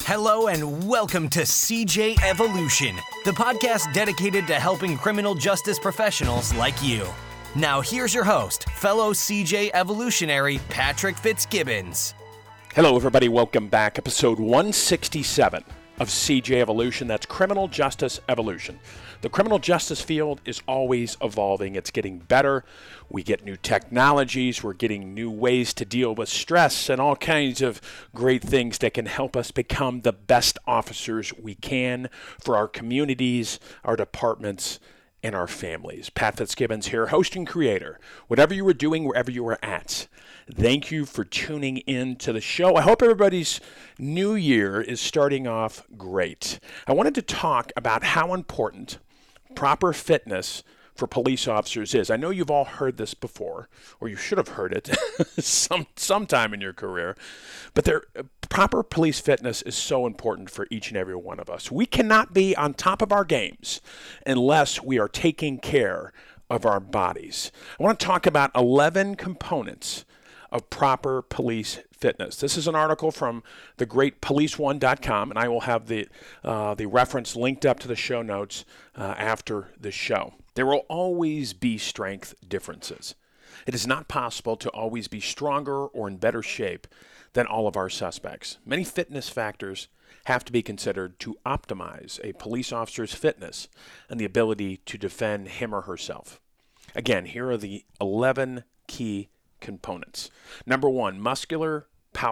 Hello and welcome to CJ Evolution, the podcast dedicated to helping criminal justice professionals like you. Now here's your host, fellow CJ Evolutionary, Patrick Fitzgibbons. Hello everybody, welcome back. Episode 167 of CJ Evolution, that's Criminal Justice Evolution. The criminal justice field is always evolving. It's getting better. We get new technologies. We're getting new ways to deal with stress and all kinds of great things that can help us become the best officers we can for our communities, our departments, and our families. Pat Fitzgibbons here, host and creator. Whatever you are doing, wherever you are at, thank you for tuning in to the show. I hope everybody's new year is starting off great. I wanted to talk about how important proper fitness for police officers is. I know you've all heard this before, or you should have heard it sometime in your career, but proper police fitness is so important for each and every one of us. We cannot be on top of our games unless we are taking care of our bodies. I want to talk about 11 components of proper police fitness. This is an article from thegreatpoliceone.com, and I will have the reference linked up to the show notes after the show. There will always be strength differences. It is not possible to always be stronger or in better shape than all of our suspects. Many fitness factors have to be considered to optimize a police officer's fitness and the ability to defend him or herself. Again, here are the 11 key components. Number 1, muscular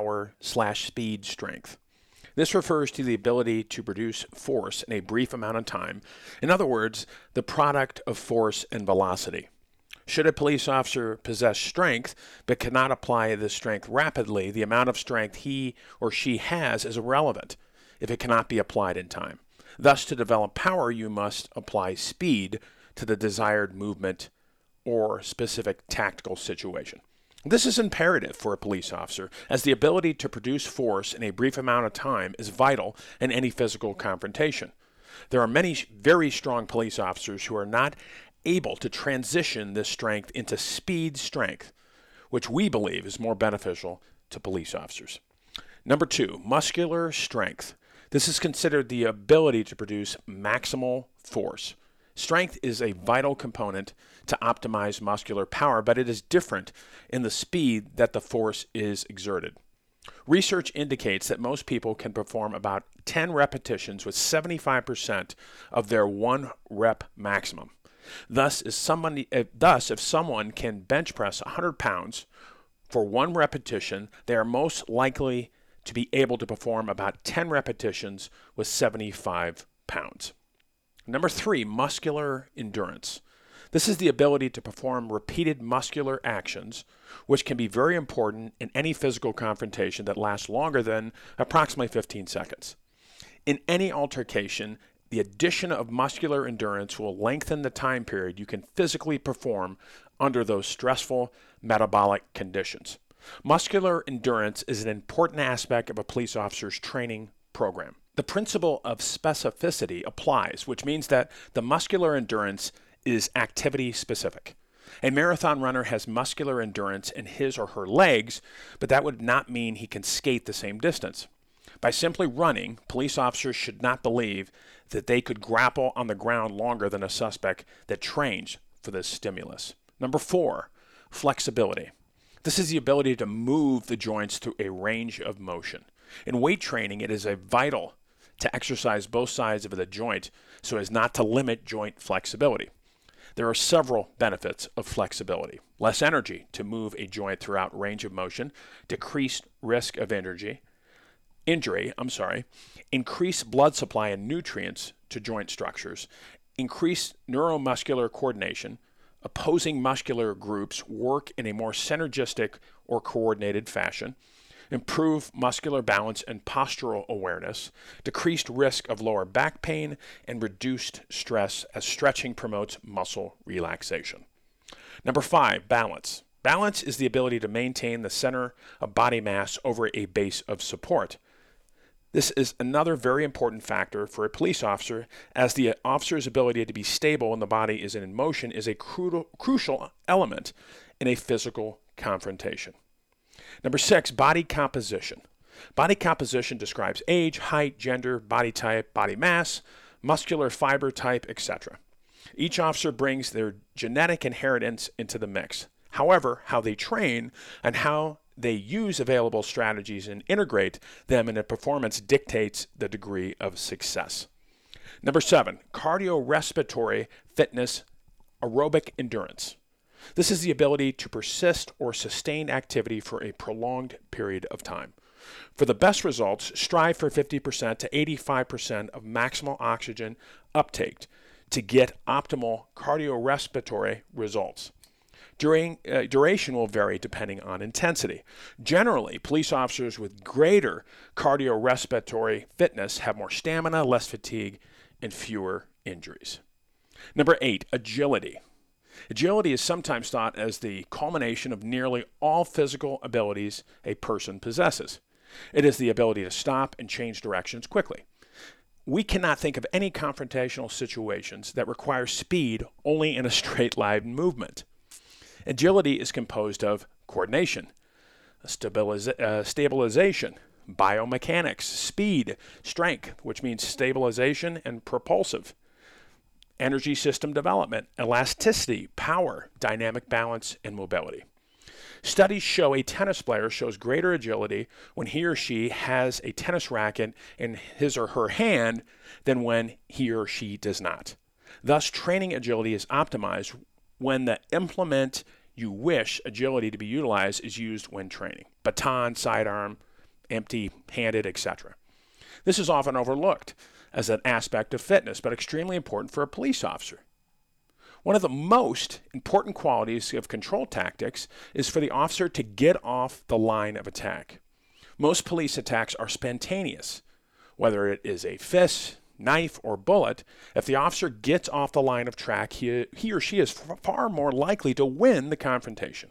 power/speed strength. This refers to the ability to produce force in a brief amount of time. In other words, the product of force and velocity. Should a police officer possess strength but cannot apply this strength rapidly, the amount of strength he or she has is irrelevant if it cannot be applied in time. Thus, to develop power, you must apply speed to the desired movement or specific tactical situation. This is imperative for a police officer, as the ability to produce force in a brief amount of time is vital in any physical confrontation. There are many very strong police officers who are not able to transition this strength into speed strength, which we believe is more beneficial to police officers. Number 2, muscular strength. This is considered the ability to produce maximal force. Strength is a vital component to optimize muscular power, but it is different in the speed that the force is exerted. Research indicates that most people can perform about 10 repetitions with 75% of their 1 rep maximum. Thus, if someone can bench press 100 pounds for 1 repetition, they are most likely to be able to perform about 10 repetitions with 75 pounds. Number 3, muscular endurance. This is the ability to perform repeated muscular actions, which can be very important in any physical confrontation that lasts longer than approximately 15 seconds. In any altercation, the addition of muscular endurance will lengthen the time period you can physically perform under those stressful metabolic conditions. Muscular endurance is an important aspect of a police officer's training program. The principle of specificity applies, which means that the muscular endurance is activity specific. A marathon runner has muscular endurance in his or her legs, but that would not mean he can skate the same distance. By simply running, police officers should not believe that they could grapple on the ground longer than a suspect that trains for this stimulus. Number 4, flexibility. This is the ability to move the joints through a range of motion. In weight training, it is vital to exercise both sides of the joint so as not to limit joint flexibility. There are several benefits of flexibility. Less energy to move a joint throughout range of motion, decreased risk of injury, increased blood supply and nutrients to joint structures, increased neuromuscular coordination, opposing muscular groups work in a more synergistic or coordinated fashion, improve muscular balance and postural awareness, decreased risk of lower back pain, and reduced stress as stretching promotes muscle relaxation. Number 5, balance. Balance is the ability to maintain the center of body mass over a base of support. This is another very important factor for a police officer, as the officer's ability to be stable when the body is in motion is a crucial element in a physical confrontation. Number 6, body composition. Body composition describes age, height, gender, body type, body mass, muscular fiber type, etc. Each officer brings their genetic inheritance into the mix. However, how they train and how they use available strategies and integrate them into performance dictates the degree of success. Number 7, cardiorespiratory fitness, aerobic endurance. This is the ability to persist or sustain activity for a prolonged period of time. For the best results, strive for 50% to 85% of maximal oxygen uptake to get optimal cardiorespiratory results. Duration will vary depending on intensity. Generally, police officers with greater cardiorespiratory fitness have more stamina, less fatigue, and fewer injuries. Number 8, agility. Agility is sometimes thought as the culmination of nearly all physical abilities a person possesses. It is the ability to stop and change directions quickly. We cannot think of any confrontational situations that require speed only in a straight line movement. Agility is composed of coordination, stabilization, biomechanics, speed, strength, which means stabilization and propulsive, energy system development, elasticity, power, dynamic balance, and mobility. Studies show a tennis player shows greater agility when he or she has a tennis racket in his or her hand than when he or she does not. Thus, training agility is optimized when the implement you wish agility to be utilized is used when training. Baton, sidearm, empty-handed, etc. This is often overlooked as an aspect of fitness, but extremely important for a police officer. One of the most important qualities of control tactics is for the officer to get off the line of attack. Most police attacks are spontaneous. Whether it is a fist, knife, or bullet, if the officer gets off the line of track, he or she is far more likely to win the confrontation.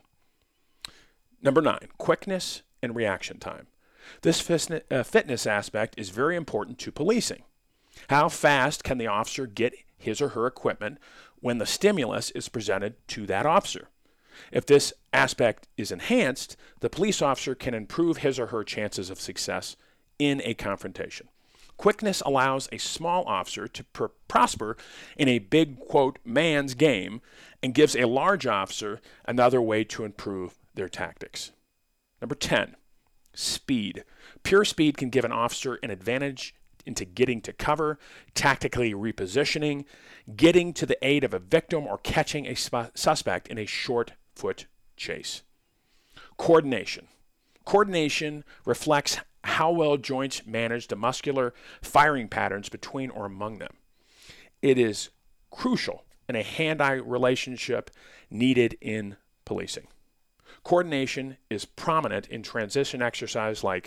Number 9, quickness and reaction time. This fitness aspect is very important to policing. How fast can the officer get his or her equipment when the stimulus is presented to that officer? If this aspect is enhanced, the police officer can improve his or her chances of success in a confrontation. Quickness allows a small officer to prosper in a big, quote, man's game and gives a large officer another way to improve their tactics. Number 10, speed. Pure speed can give an officer an advantage into getting to cover, tactically repositioning, getting to the aid of a victim, or catching a suspect in a short foot chase. Coordination. Coordination reflects how well joints manage the muscular firing patterns between or among them. It is crucial in a hand-eye relationship needed in policing. Coordination is prominent in transition exercise like,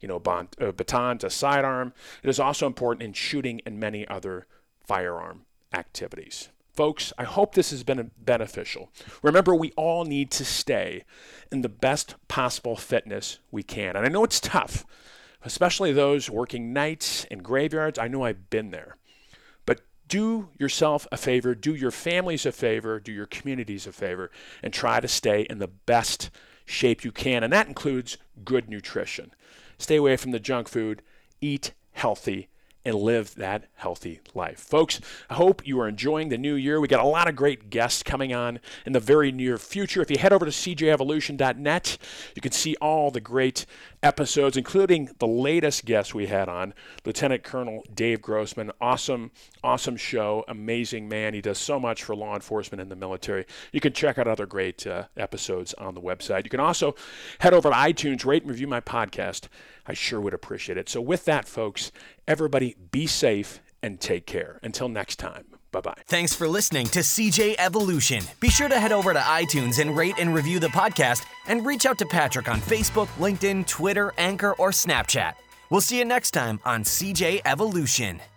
baton to sidearm. It is also important in shooting and many other firearm activities. Folks, I hope this has been beneficial. Remember, we all need to stay in the best possible fitness we can. And I know it's tough, especially those working nights and graveyards. I know I've been there. But do yourself a favor, do your families a favor, do your communities a favor, and try to stay in the best shape you can. And that includes good nutrition. Stay away from the junk food, eat healthy, and live that healthy life. Folks, I hope you are enjoying the new year. We got a lot of great guests coming on in the very near future. If you head over to cjevolution.net, you can see all the great episodes, including the latest guest we had on, Lieutenant Colonel Dave Grossman. Awesome show, amazing man. He does so much for law enforcement and the military. You can check out other great episodes on the website. You can also head over to iTunes, rate and review my podcast. I sure would appreciate it. So with that, folks, everybody be safe and take care. Until next time, bye-bye. Thanks for listening to CJ Evolution. Be sure to head over to iTunes and rate and review the podcast, and reach out to Patrick on Facebook, LinkedIn, Twitter, Anchor, or Snapchat. We'll see you next time on CJ Evolution.